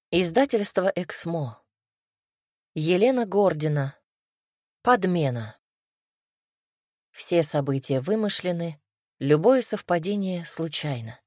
Издательство «Эксмо». Елена Гордина. Подмена. Все события вымышлены, любое совпадение случайно.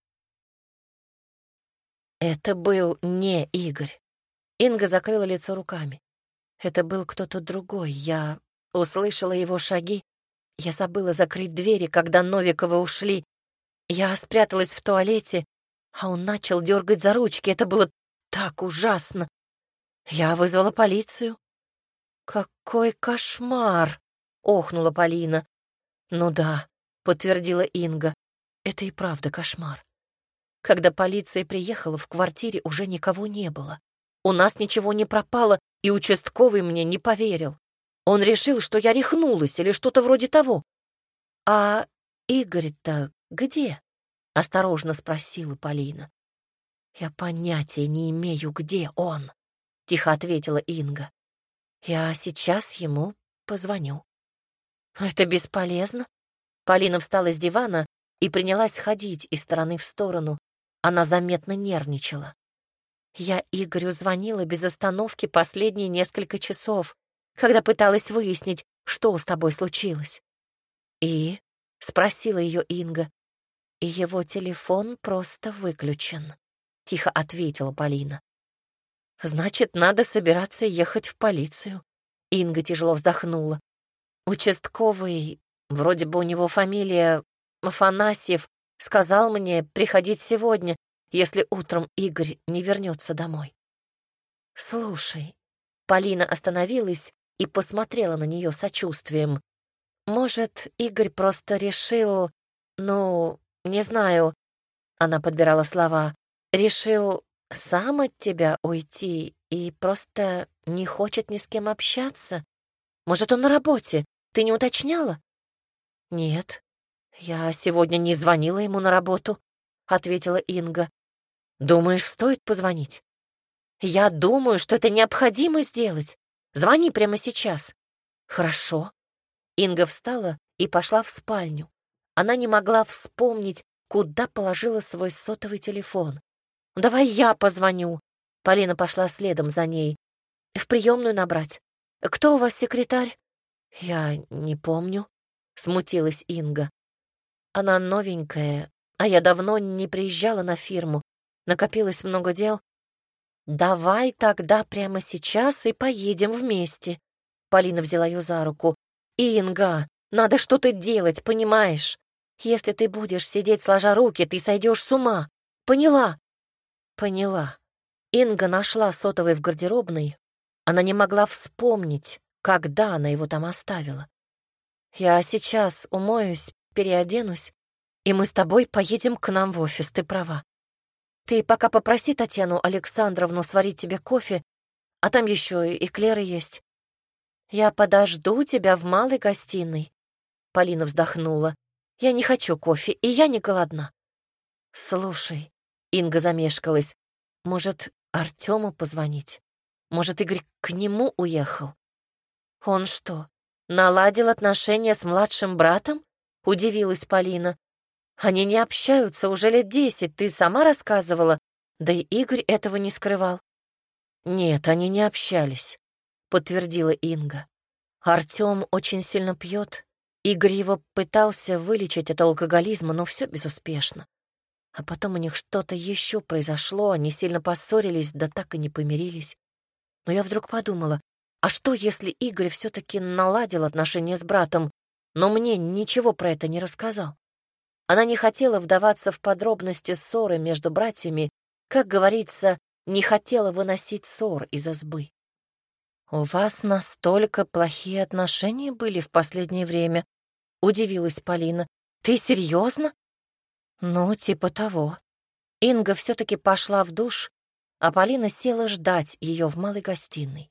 Это был не Игорь. Инга закрыла лицо руками. Это был кто-то другой. Я услышала его шаги. Я забыла закрыть двери, когда Новиковы ушли. Я спряталась в туалете, а он начал дергать за ручки. Это было так ужасно. Я вызвала полицию. «Какой кошмар!» — охнула Полина. «Ну да», — подтвердила Инга, — «это и правда кошмар. Когда полиция приехала, в квартире уже никого не было. У нас ничего не пропало, и участковый мне не поверил. Он решил, что я рехнулась или что-то вроде того». «А Игорь-то где?» — осторожно спросила Полина. «Я понятия не имею, где он», — тихо ответила Инга. «Я сейчас ему позвоню». «Это бесполезно». Полина встала с дивана и принялась ходить из стороны в сторону. Она заметно нервничала. «Я Игорю звонила без остановки последние несколько часов, когда пыталась выяснить, что с тобой случилось». «И?» — спросила ее Инга. «И его телефон просто выключен», — тихо ответила Полина. «Значит, надо собираться ехать в полицию». Инга тяжело вздохнула. «Участковый, вроде бы у него фамилия Афанасьев, сказал мне приходить сегодня, если утром Игорь не вернется домой». «Слушай», — Полина остановилась и посмотрела на нее сочувствием. «Может, Игорь просто решил, не знаю», — она подбирала слова, «решил сам от тебя уйти и просто не хочет ни с кем общаться? Может, он на работе? Ты не уточняла?» «Нет, я сегодня не звонила ему на работу», — ответила Инга. «Думаешь, стоит позвонить?» «Я думаю, что это необходимо сделать. Звони прямо сейчас». «Хорошо». Инга встала и пошла в спальню. Она не могла вспомнить, куда положила свой сотовый телефон. «Давай я позвоню». Полина пошла следом за ней. «В приемную набрать. Кто у вас секретарь?» «Я не помню», — смутилась Инга. «Она новенькая, а я давно не приезжала на фирму. Накопилось много дел». «Давай тогда прямо сейчас и поедем вместе». Полина взяла ее за руку. «Инга, надо что-то делать, понимаешь? Если ты будешь сидеть сложа руки, ты сойдешь с ума. Поняла?» «Поняла». Инга нашла сотовый в гардеробной. Она не могла вспомнить, когда она его там оставила. «Я сейчас умоюсь, переоденусь, и мы с тобой поедем к нам в офис, ты права. Ты пока попроси Татьяну Александровну сварить тебе кофе, а там еще и эклеры есть. Я подожду тебя в малой гостиной». Полина вздохнула. «Я не хочу кофе, и я не голодна». «Слушай», — Инга замешкалась, «может, Артему позвонить? Может, Игорь к нему уехал?» «Он что, наладил отношения с младшим братом?» — удивилась Полина. «Они не общаются уже лет 10, ты сама рассказывала, да и Игорь этого не скрывал». «Нет, они не общались», — подтвердила Инга. «Артём очень сильно пьет. Игорь его пытался вылечить от алкоголизма, но все безуспешно. А потом у них что-то еще произошло, они сильно поссорились, да так и не помирились. Но я вдруг подумала, а что, если Игорь все-таки наладил отношения с братом, но мне ничего про это не рассказал?» Она не хотела вдаваться в подробности ссоры между братьями, как говорится, не хотела выносить ссор из избы. «У вас настолько плохие отношения были в последнее время?» — удивилась Полина. «Ты серьезно?» «Ну, типа того». Инга все-таки пошла в душ, а Полина села ждать ее в малой гостиной.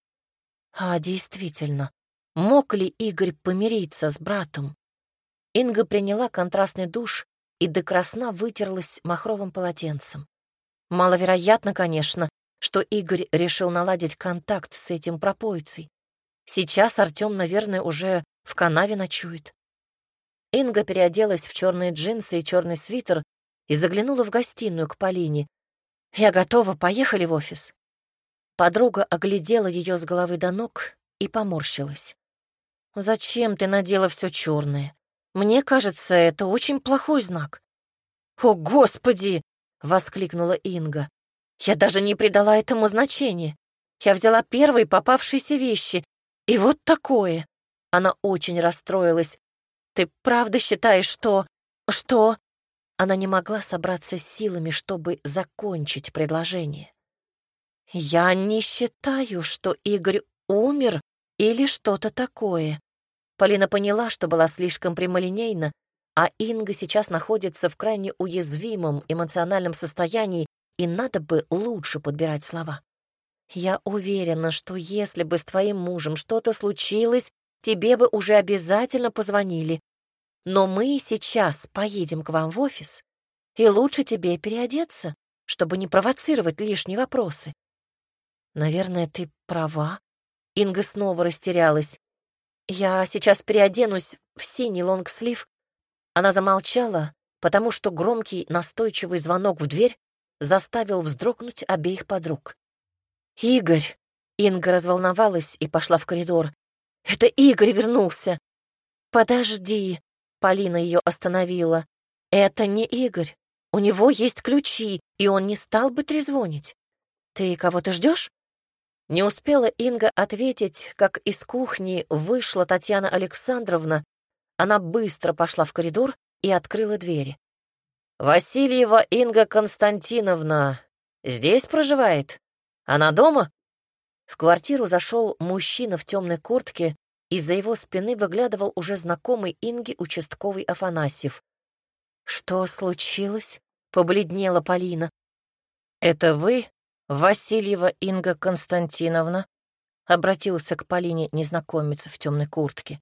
А действительно, мог ли Игорь помириться с братом? Инга приняла контрастный душ и до красна вытерлась махровым полотенцем. Маловероятно, конечно, что Игорь решил наладить контакт с этим пропойцей. Сейчас Артём, наверное, уже в канаве ночует. Инга переоделась в черные джинсы и черный свитер и заглянула в гостиную к Полине. «Я готова, поехали в офис». Подруга оглядела ее с головы до ног и поморщилась. «Зачем ты надела все черное? Мне кажется, это очень плохой знак». «О, Господи!» — воскликнула Инга. «Я даже не придала этому значения. Я взяла первые попавшиеся вещи. И вот такое!» Она очень расстроилась. «Ты правда считаешь, что...» «Что?» Она не могла собраться с силами, чтобы закончить предложение. «Я не считаю, что Игорь умер или что-то такое». Полина поняла, что была слишком прямолинейна, а Инга сейчас находится в крайне уязвимом эмоциональном состоянии, и надо бы лучше подбирать слова. «Я уверена, что если бы с твоим мужем что-то случилось, тебе бы уже обязательно позвонили. Но мы сейчас поедем к вам в офис, и лучше тебе переодеться, чтобы не провоцировать лишние вопросы». «Наверное, ты права». Инга снова растерялась. «Я сейчас переоденусь в синий лонгслив». Она замолчала, потому что громкий настойчивый звонок в дверь заставил вздрогнуть обеих подруг. «Игорь!» Инга разволновалась и пошла в коридор. «Это Игорь вернулся!» «Подожди!» Полина ее остановила. «Это не Игорь. У него есть ключи, и он не стал бы трезвонить. Ты кого-то ждешь?» Не успела Инга ответить, как из кухни вышла Татьяна Александровна. Она быстро пошла в коридор и открыла двери. «Васильева Инга Константиновна здесь проживает? Она дома?» В квартиру зашел мужчина в темной куртке, из-за его спины выглядывал уже знакомый Инге участковый Афанасьев. «Что случилось?» — побледнела Полина. «Это вы, Васильева Инга Константиновна?» — обратился к Полине незнакомец в темной куртке.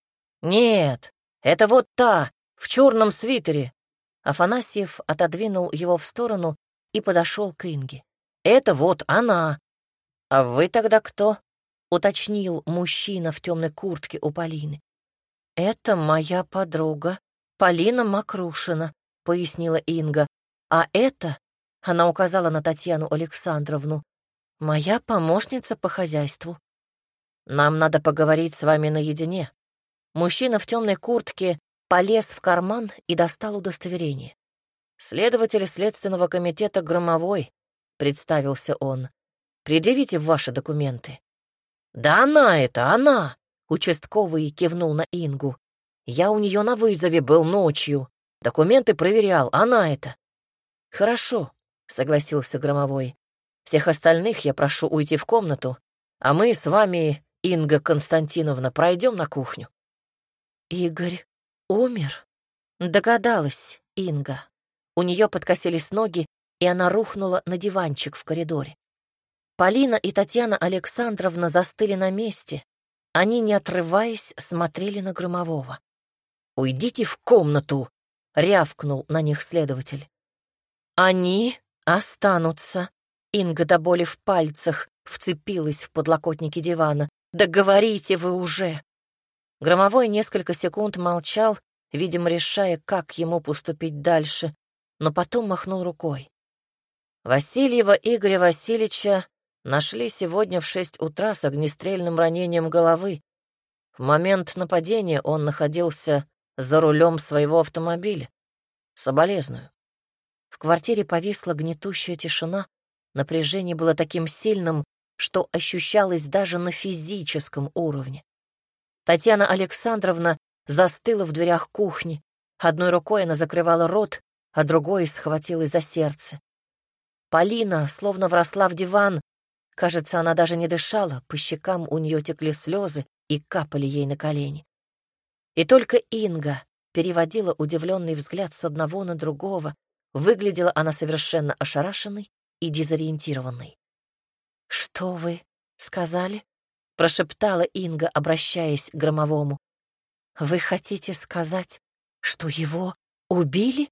«Нет, это вот та, в черном свитере». Афанасьев отодвинул его в сторону и подошел к Инге. «Это вот она. А вы тогда кто?» — уточнил мужчина в темной куртке у Полины. «Это моя подруга, Полина Макрушина», — пояснила Инга. «А это...» — она указала на Татьяну Александровну. «Моя помощница по хозяйству». «Нам надо поговорить с вами наедине». Мужчина в темной куртке полез в карман и достал удостоверение. «Следователь Следственного комитета Громовой», — представился он. «Предъявите ваши документы». «Да она это, она!» — участковый кивнул на Ингу. «Я у нее на вызове был ночью. Документы проверял, она это». «Хорошо», — согласился Громовой. «Всех остальных я прошу уйти в комнату, а мы с вами, Инга Константиновна, пройдем на кухню». «Игорь умер?» — догадалась Инга. У нее подкосились ноги, и она рухнула на диванчик в коридоре. Полина и Татьяна Александровна застыли на месте. Они, не отрываясь, смотрели на Громового. «Уйдите в комнату!» — рявкнул на них следователь. «Они останутся!» Инга до боли в пальцах вцепилась в подлокотники дивана. «Да говорите вы уже!» Громовой несколько секунд молчал, видимо, решая, как ему поступить дальше, но потом махнул рукой. Васильева Игоря Васильевича нашли сегодня в 6 утра с огнестрельным ранением головы. В момент нападения он находился за рулем своего автомобиля. Соболезную. В квартире повисла гнетущая тишина, напряжение было таким сильным, что ощущалось даже на физическом уровне. Татьяна Александровна застыла в дверях кухни. Одной рукой она закрывала рот, а другой схватилась за сердце. Полина словно вросла в диван. Кажется, она даже не дышала, по щекам у нее текли слезы и капали ей на колени. И только Инга переводила удивленный взгляд с одного на другого. Выглядела она совершенно ошарашенной и дезориентированной. «Что вы сказали?» — прошептала Инга, обращаясь к Громовому. «Вы хотите сказать, что его убили?»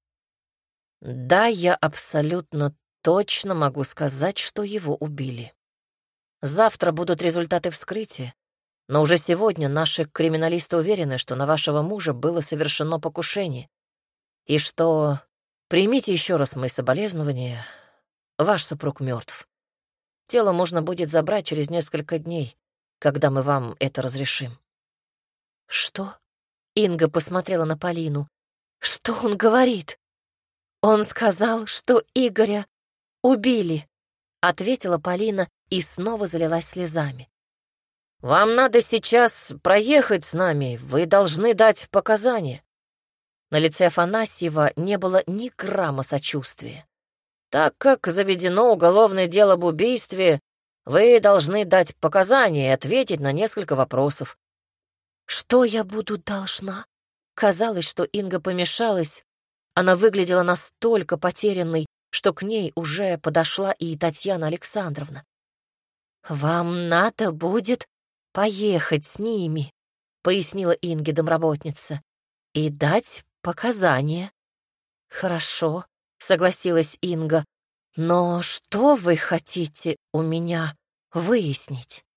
«Да, я абсолютно точно могу сказать, что его убили. Завтра будут результаты вскрытия, но уже сегодня наши криминалисты уверены, что на вашего мужа было совершено покушение, и что... Примите еще раз мои соболезнования. ваш супруг мертв. Тело можно будет забрать через несколько дней, когда мы вам это разрешим». «Что?» — Инга посмотрела на Полину. «Что он говорит?» «Он сказал, что Игоря убили», — ответила Полина и снова залилась слезами. «Вам надо сейчас проехать с нами, вы должны дать показания». На лице Афанасьева не было ни грамма сочувствия. «Так как заведено уголовное дело об убийстве, вы должны дать показания и ответить на несколько вопросов». «Что я буду должна?» Казалось, что Инга помешалась. Она выглядела настолько потерянной, что к ней уже подошла и Татьяна Александровна. «Вам надо будет поехать с ними», — пояснила Инге домработница, «и дать показания». «Хорошо», — согласилась Инга, «но что вы хотите у меня выяснить?»